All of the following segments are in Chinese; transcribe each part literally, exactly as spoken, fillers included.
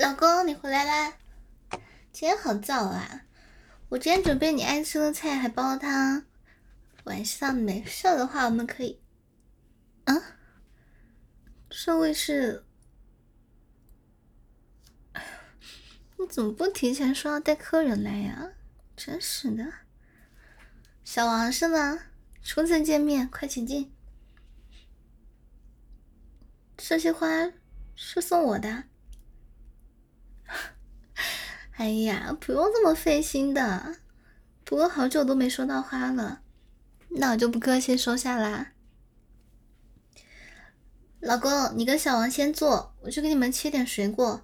老公，你回来啦！今天好早啊！我今天准备你爱吃的菜，还煲汤。晚上没事的话，我们可以……啊？这位是……你怎么不提前说要带客人来呀？真是的！小王是吗？初次见面，快请进。这些花是送我的。哎呀，不用这么费心的。不过好久都没收到花了，那我就不客气收下啦。老公，你跟小王先坐，我去给你们切点水果。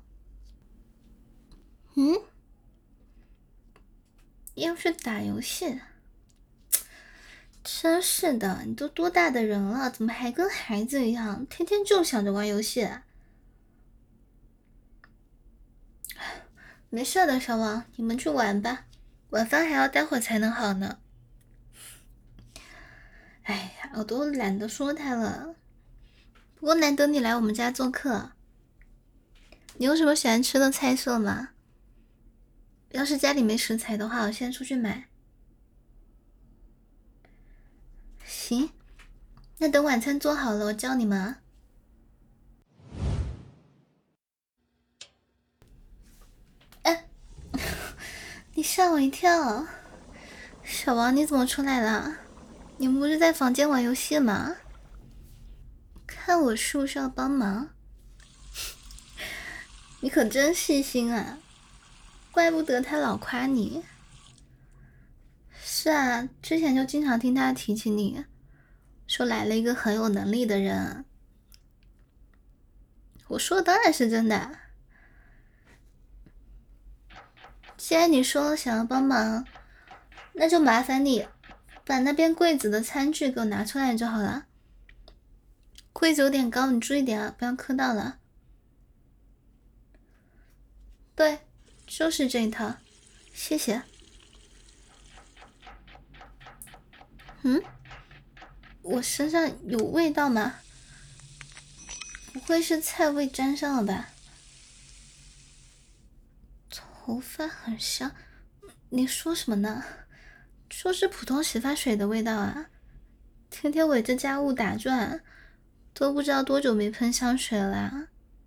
嗯？要去打游戏？真是的，你都多大的人了，怎么还跟孩子一样，天天就想着玩游戏啊？没事的，小王，你们去玩吧，晚饭还要待会才能好呢。哎呀，我都懒得说他了。不过难得你来我们家做客，你有什么喜欢吃的菜色吗？要是家里没食材的话，我先出去买。行，那等晚餐做好了，我叫你们啊。哎，你吓我一跳！小王，你怎么出来了？你们不是在房间玩游戏吗？看我是不是要帮忙？你可真细心啊，怪不得他老夸你。是啊，之前就经常听他提起你，说来了一个很有能力的人。我说的当然是真的。既然你说了想要帮忙，那就麻烦你把那边柜子的餐具给我拿出来就好了。柜子有点高，你注意点啊，不要磕到了。对，就是这一套，谢谢。嗯，我身上有味道吗？不会是菜味沾上了吧？头发很香，你说什么呢？说是普通洗发水的味道啊！天天围着家务打转，都不知道多久没喷香水了啦。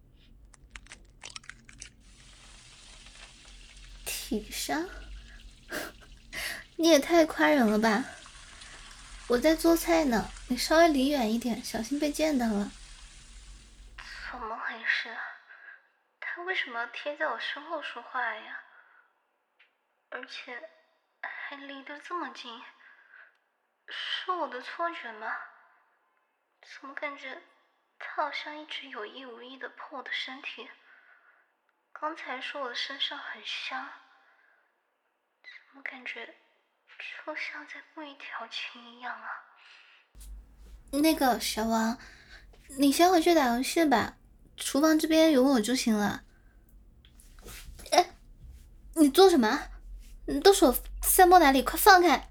体香？你也太夸人了吧！我在做菜呢，你稍微离远一点，小心被溅到了。怎么回事？他为什么要贴在我身后说话呀？而且还离得这么近，是我的错觉吗？怎么感觉他好像一直有意无意的碰我的身体？刚才说我的身上很香，怎么感觉就像在故意调情一样啊？那个小王，你先回去打游戏吧，厨房这边有我就行了。哎，你做什么？你的手塞摸哪里？快放开！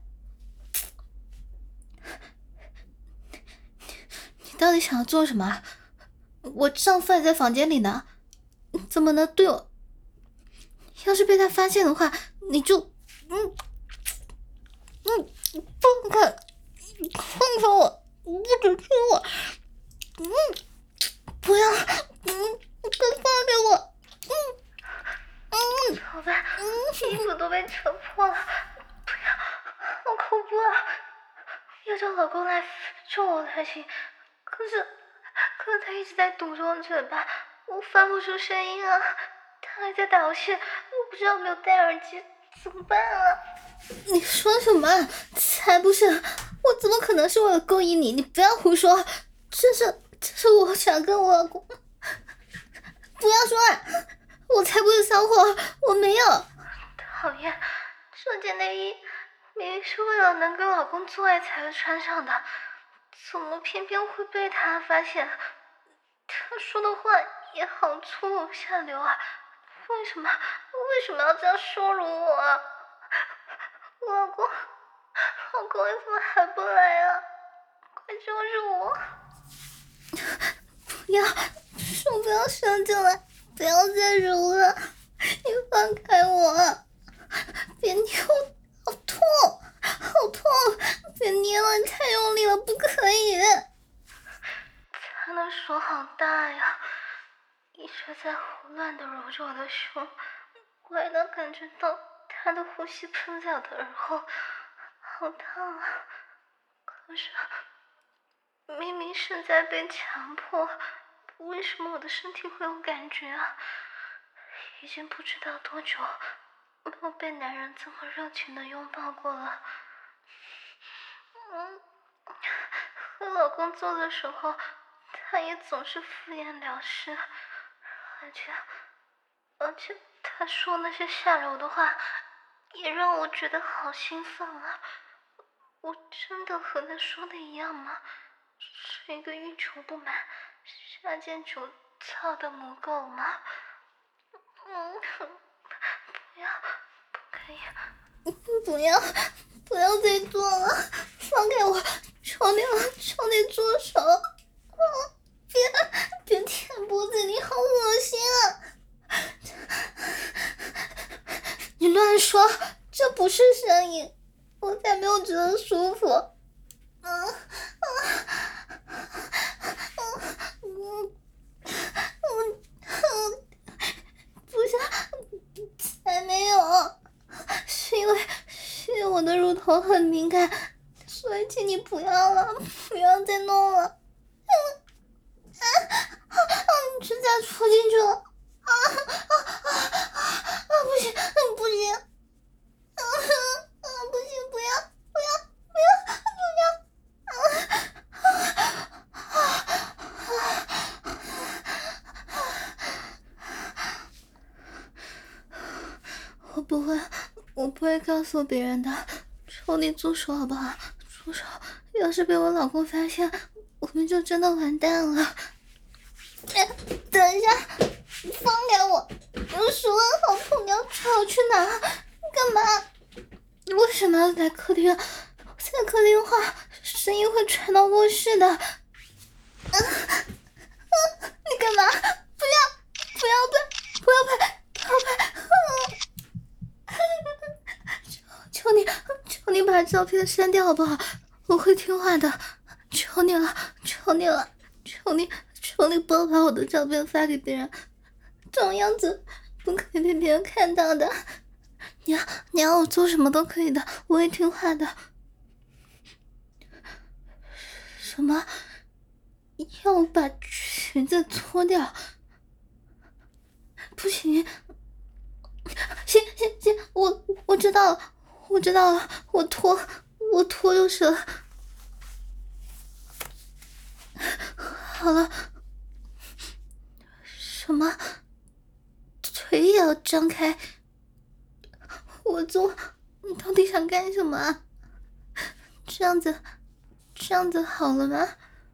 你到底想要做什么？我丈夫还在房间里呢，怎么能对我？要是被他发现的话，你就……嗯嗯，放开！放开我！不准亲我！嗯，不要！嗯，快放开我！嗯嗯，宝贝，衣服都被扯破了，不要，好恐怖啊！要叫老公来救我才行，可是可是他一直在堵着我嘴巴，我发不出声音啊！他还在打游戏，我不知道有没有戴耳机，怎么办啊？你说什么？才不是！我怎么可能是为了勾引你？你不要胡说！这是这是我想跟我老公……不要说啊！我才不是骚货，我没有。讨厌，这件内衣明明是为了能跟老公做爱才会穿上的，怎么偏偏会被他发现？他说的话也好粗鲁下流啊！为什么为什么要这样羞辱我啊？老公，老公，你怎么还不来啊？快救救我！不要，手不要伸进来！ 不要再揉了，你放开我，别捏我，好痛，好痛，别捏了，太用力了，不可以。他的手好大呀，一直在胡乱地揉着我的胸，我还能感觉到他的呼吸喷在我的耳后，好烫啊！可是明明是在被强迫，为什么我的身体会有感觉啊？已经不知道多久没有被男人这么热情的拥抱过了。嗯，和老公做的时候，他也总是敷衍了事，而且而且他说那些下流的话，也让我觉得好兴奋啊！我真的和他说的一样吗？是一个欲求不满、下贱求操的母狗吗？嗯，不要，不可以，不要，不要再做了，放开我，求你了，求你住手！啊，别别舔脖子，你好恶心啊！你乱说，这不是声音，我才没有觉得舒服。嗯嗯嗯嗯嗯，不是，才没有，是因为是因为我的乳头很敏感，所以请你不要了，不要再弄了。嗯啊啊啊！你指甲戳进去了，啊啊啊啊啊！不行，不行，啊啊！不行，不要，不要，不要，不要！我不会，我不会告诉别人的，求你住手好不好？住手！要是被我老公发现，我们就真的完蛋了。等一下，放开我！我手腕好痛，你要抓我去哪？干嘛？你为什么要在客厅？在客厅的话，声音会传到卧室的。啊啊！你干嘛？不要！不要拍！不要拍！不要拍！啊！求求你，求你把照片删掉好不好？我会听话的，求你了，求你了，求你，求你不要把我的照片发给别人，这种样子不可以被别人看到的。你要你要我做什么都可以的，我会听话的。什么？要我把裙子脱掉？不行，行行行，我我知道了，我知道了，我脱我脱就是了。好了，什么？腿也要张开？我做，你到底想干什么啊？这样子，这样子好了吗？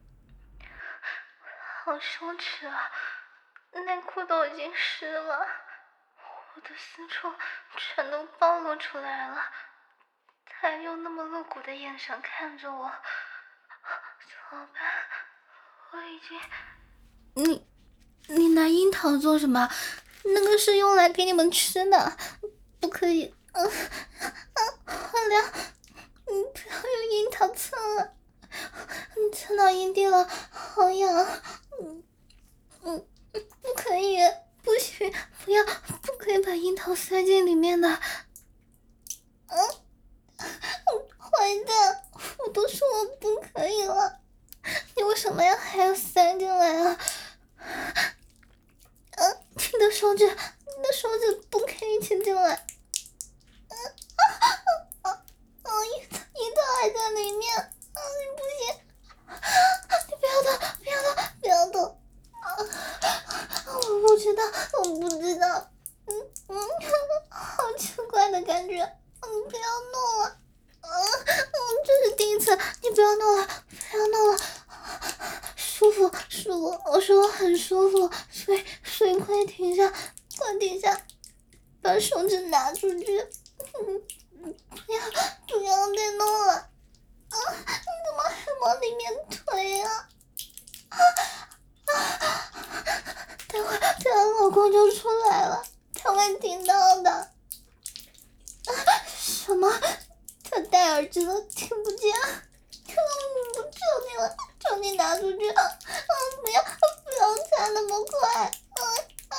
好羞耻啊！内裤都已经湿了，我的私处全都暴露出来了。他还用那么露骨的眼神看着我，怎么办？我已经……你，你拿樱桃做什么？那个是用来给你们吃的，不可以。嗯嗯，花亮，你不要用樱桃蹭了，你蹭到阴蒂了，好痒。嗯嗯，不可以，不行，不要，不可以把樱桃塞进里面的。嗯，坏蛋，我都说我不可以了，你为什么要还要塞进来啊？嗯，你的手指，你的手指不可以亲进来。嗯啊啊啊啊！樱桃樱桃还在里面，啊，你不行，你不要动，不要动，不要动。啊，我不知道，我不知道。嗯嗯，好奇怪的感觉，你不要弄了。嗯嗯，这是第一次，你不要弄了，不要弄了。舒服舒服，我说我很舒服，所以所以快停下，快停下，把手指拿出去。嗯，不要不要再弄了。啊，你怎么还往里面推啊？啊啊！待会待会老公就出来了，他会听到的。啊、什么？他戴耳机了，听不见。嗯，不求你了，求你拿出去！啊啊！不要不要插那么快！啊啊！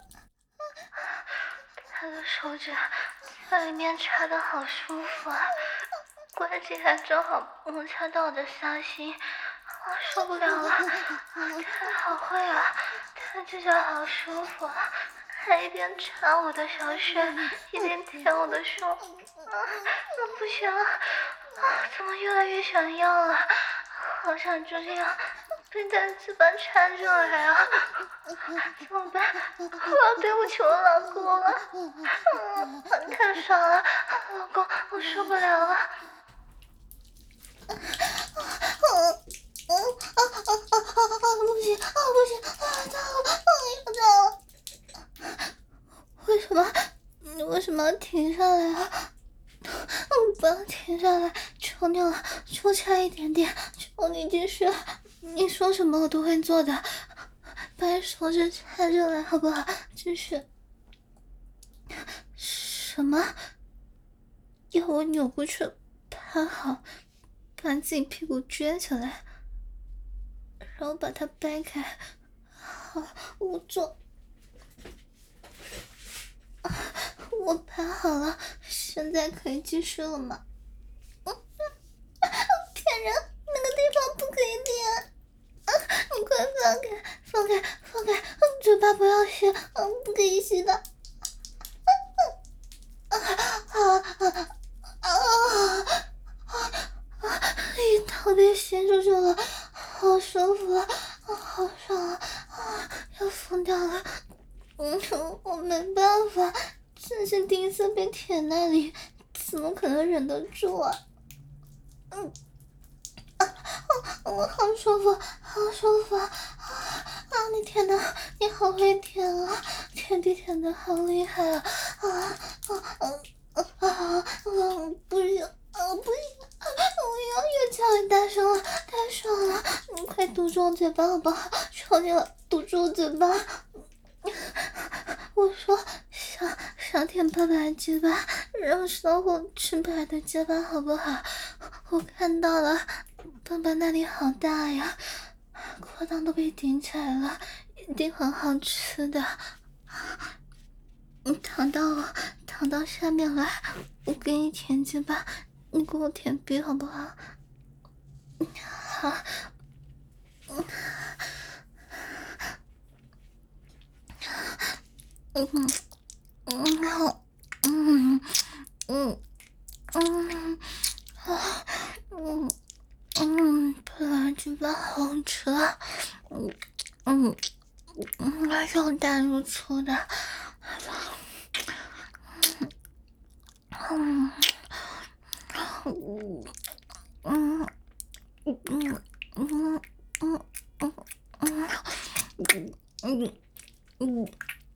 他的手指在里面插的好舒服啊，关节还正好摩擦到我的虾心，我受不了了！他好会啊，他这下好舒服啊，还一边插我的小穴，一边舔我的手。啊，那不行了！啊，怎么越来越想要了？好想就这样被他的嘴巴插进来啊！怎么办？我要对不起我老公了。嗯，太爽了，老公，我受不了了。嗯嗯啊啊啊啊！不行啊不行啊！糟了啊！又糟了！为什么？你为什么要停下来啊？嗯，不要停下来，求你了，就差一点点，求你继续，你说什么我都会做的，把手指插进来好不好？继续。什么？要我扭过去趴好，把自己屁股撅起来，然后把它掰开。好，我做。我排好了，现在可以继续了吗？嗯，骗人，那个地方不可以点。啊，你快放开，放开，放开，嘴巴不要吸，嗯，不可以吸的。啊啊啊啊啊啊！一头被吸出去了，好舒服啊，好爽啊，啊，要疯掉了。嗯，我没办法。这是第一次被舔那里，怎么可能忍得住啊？嗯，啊，我好舒服，好舒服啊！啊，你舔的，你好会舔啊，舔地舔的好厉害啊！啊啊啊啊啊！不行，啊不行，我要越叫越大声了，太爽了！你快堵住我嘴巴好不好？求你了，堵住我嘴巴！我说想想舔爸爸的鸡巴，让小虎吃爸爸的鸡巴好不好？我看到了，爸爸那里好大呀，裤裆都被顶起来了，一定很好吃的。你躺到我，躺到下面来，我给你舔鸡巴，你给我舔逼好不好？好。嗯嗯好，嗯嗯嗯啊嗯嗯，本来鸡巴好吃啊，嗯嗯嗯，又大又粗的，嗯嗯嗯嗯嗯嗯嗯嗯嗯嗯。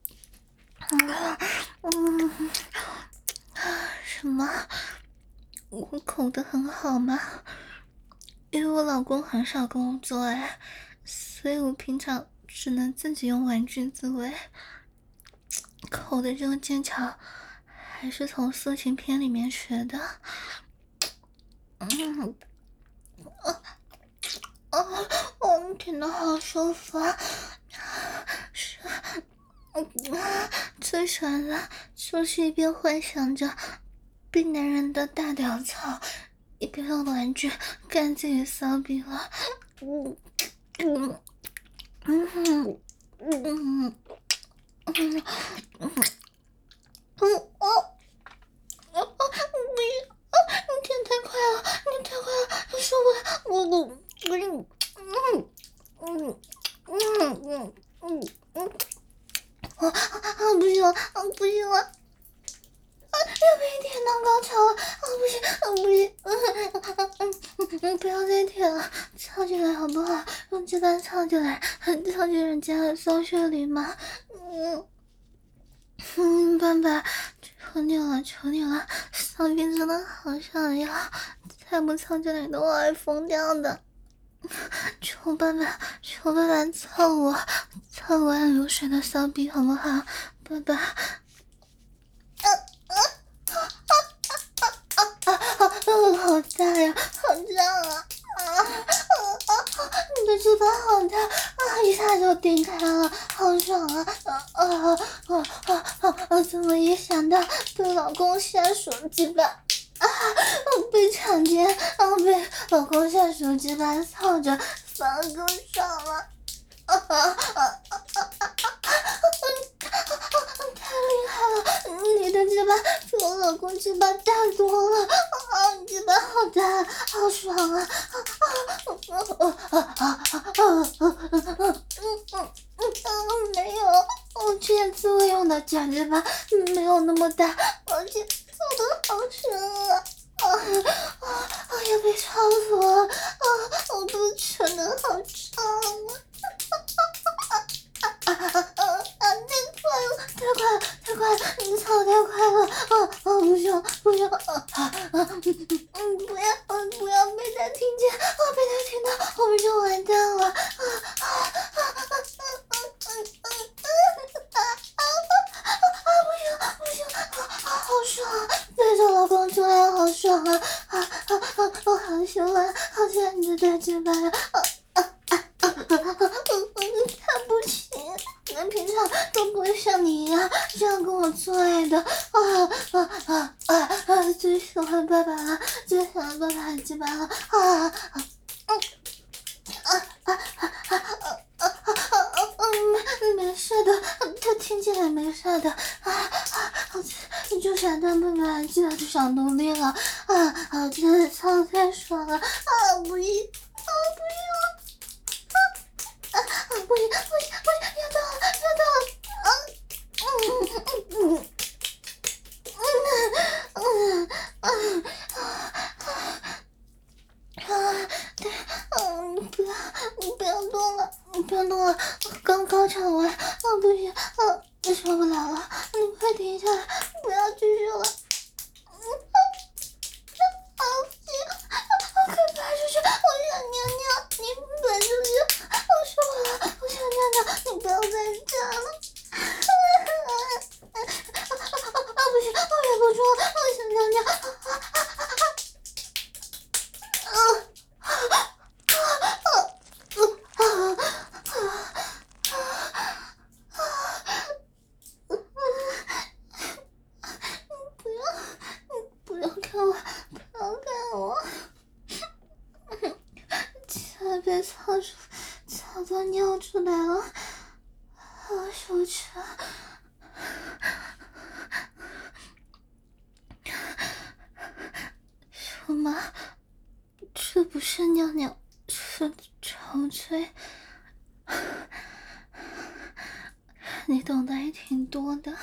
嗯，什么？我口的很好吗？因为我老公很少跟我做爱，所以我平常只能自己用玩具自慰。口的这个技巧还是从色情片里面学的。嗯，啊啊，我舔的好舒服啊！是。最喜欢的就是一边幻想着被男人的大屌操，一边用玩具干自己骚逼了。嗯嗯嗯嗯嗯嗯嗯哦哦哦！不行啊！你舔太快了，你太快了，受不了！我我嗯嗯嗯嗯嗯嗯嗯。啊啊！不行了，啊不行了！啊，又被舔到高潮了！啊不行，啊不行！嗯嗯嗯，不要再舔了，操进来好不好？用鸡巴操进来，操进人家的骚穴里嘛！嗯嗯，爸爸，求你了，求你了，骚逼真的好想要，再不操进来的话会疯掉的！求爸爸，求爸爸操我， 看我按流水的骚逼好不好，爸爸？啊啊啊啊啊啊！好大呀，好胀啊！啊啊啊！你的嘴巴好大啊，一下就顶开了，好爽啊！啊啊啊啊啊啊！怎么一想到被老公下手鸡巴啊，被强奸啊，被老公下手鸡巴操着，反而更爽了！啊啊啊啊啊啊！太厉害了！你的鸡巴比我老公鸡巴大多了啊！你鸡巴好大，好爽啊！啊啊啊啊啊啊啊！没有，我之前自慰用的假鸡巴没有那么大，而且操的好深啊！啊啊啊！要被操死了！啊，我肚子真的好胀啊！啊啊啊啊啊！太快了，太快了，太快了！你操太快了！啊啊！不行不行！啊啊啊！嗯嗯，不要嗯不要被他听见！啊，被他听到，我们就完蛋了！啊啊啊啊啊啊啊啊啊啊！不行不行！啊啊，好爽啊！对着老公做爱好爽啊！啊啊啊！我好喜欢，好喜欢你的大嘴巴呀！啊啊啊啊啊！他不行。人平常都不会像你一样这样跟我做爱的啊啊啊啊啊！最喜欢爸爸了，最喜欢爸爸的鸡巴了啊啊嗯啊啊啊啊啊啊啊！没没事的，他听见了没事的啊啊！你就想当爸爸的鸡巴就想努力了啊啊！真的操太爽了啊！不一啊不一。啊啊！不行不行不行，要到了要到了！啊嗯嗯嗯嗯嗯啊！对，嗯，不要你不要动了，你不要动了，刚高潮完，啊不行，啊我受不了了，你快停下来，不要继续了。嗯啊啊不行，快爬出去，我想尿尿，你爬出去。我受不了，我想尿尿，你不要再站了！啊啊啊！不行，我忍不住了，我想尿尿！啊啊啊啊啊啊啊啊啊啊！不要，不要看我，不要看我！现在被操出。操到尿出来了，好羞耻！什么？这不是尿尿，是潮吹。你懂得还挺多的，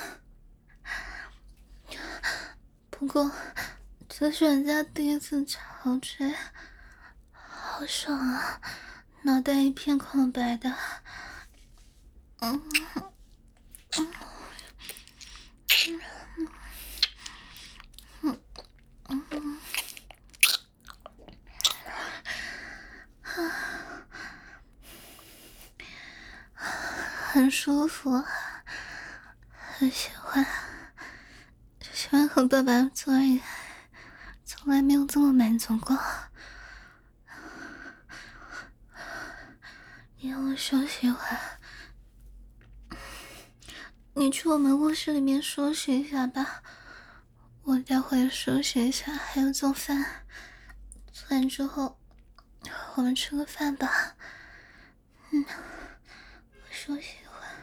不过这是人家第一次潮吹，好爽啊！脑袋一片空白的，嗯嗯嗯嗯嗯，很舒服，很喜欢，喜欢和爸爸做爱，从来没有这么满足过。你让我休息一会儿，你去我们卧室里面梳洗一下吧，我待会梳洗一下，还有做饭，做完之后我们吃个饭吧。嗯，我休息一会儿。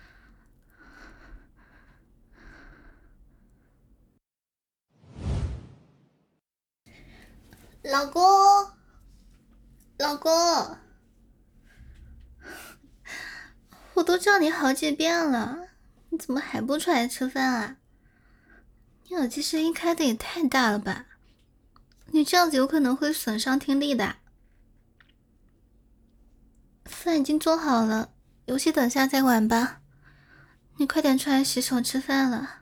老公，老公，我都叫你好几遍了，你怎么还不出来吃饭啊？你耳机声音开的也太大了吧，你这样子有可能会损伤听力的。饭已经做好了，游戏等下再玩吧，你快点出来洗手吃饭了。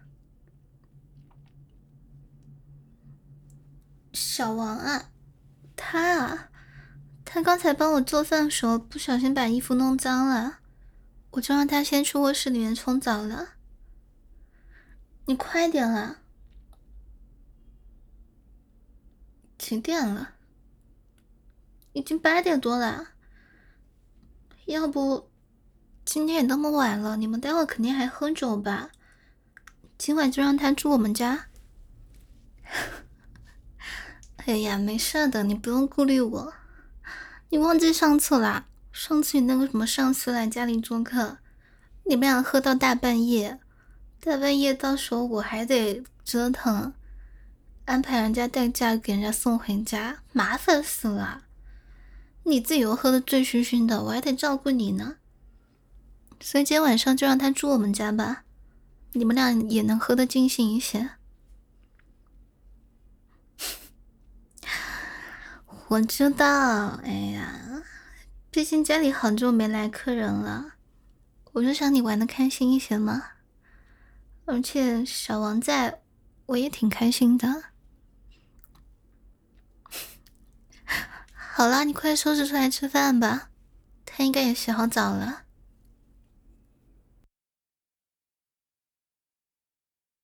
小王啊，他啊，他刚才帮我做饭的时候不小心把衣服弄脏了， 我就让他先去卧室里面冲澡了。你快点啦！几点了？已经八点多了。要不今天也那么晚了，你们待会肯定还喝酒吧？今晚就让他住我们家。哎呀，没事的，你不用顾虑我。你忘记上次啦？上次你那个什么上司来家里做客，你们俩喝到大半夜，大半夜到时候我还得折腾，安排人家代驾给人家送回家，麻烦死了。你自己又喝得醉醺醺的，我还得照顾你呢。所以今天晚上就让他住我们家吧，你们俩也能喝得尽兴一些。我知道，哎呀，毕竟家里好久没来客人了，我就想你玩得开心一些嘛。而且小王在，我也挺开心的。好啦，你快收拾出来吃饭吧，他应该也洗好澡了。